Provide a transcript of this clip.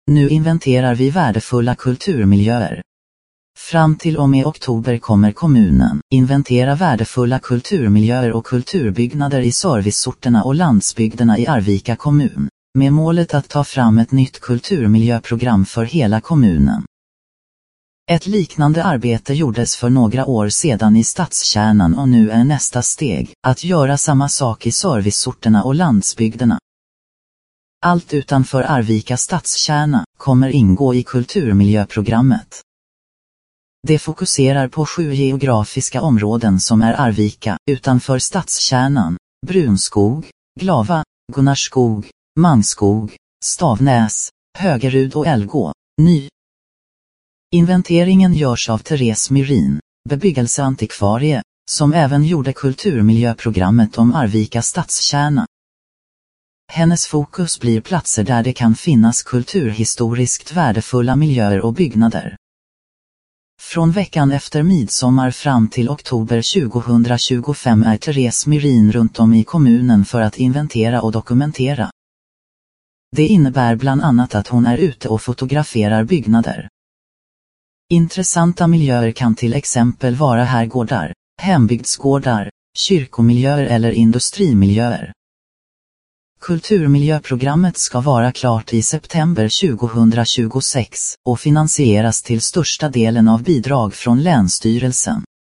Nu inventerar vi värdefulla kulturmiljöer. Fram till och med oktober kommer kommunen inventera värdefulla kulturmiljöer och kulturbyggnader i serviceorterna och landsbygderna i Arvika kommun, med målet att ta fram ett nytt kulturmiljöprogram för hela kommunen. Ett liknande arbete gjordes för några år sedan i stadskärnan och nu är nästa steg att göra samma sak i serviceorterna och landsbygderna. Allt utanför Arvika stadskärna kommer ingå i kulturmiljöprogrammet. Det fokuserar på 7 geografiska områden som är Arvika, utanför stadskärnan, Brunskog, Glava, Gunnarskog, Mangskog, Stavnäs, Högerud och Älgå, Ny. Inventeringen görs av Therese Myrin, bebyggelseantikvarie, som även gjorde kulturmiljöprogrammet om Arvika stadskärna. Hennes fokus blir platser där det kan finnas kulturhistoriskt värdefulla miljöer och byggnader. Från veckan efter midsommar fram till oktober 2025 är Therese Myrin runt om i kommunen för att inventera och dokumentera. Det innebär bland annat att hon är ute och fotograferar byggnader. Intressanta miljöer kan till exempel vara herrgårdar, hembygdsgårdar, kyrkomiljöer eller industrimiljöer. Kulturmiljöprogrammet ska vara klart i september 2026 och finansieras till största delen av bidrag från Länsstyrelsen.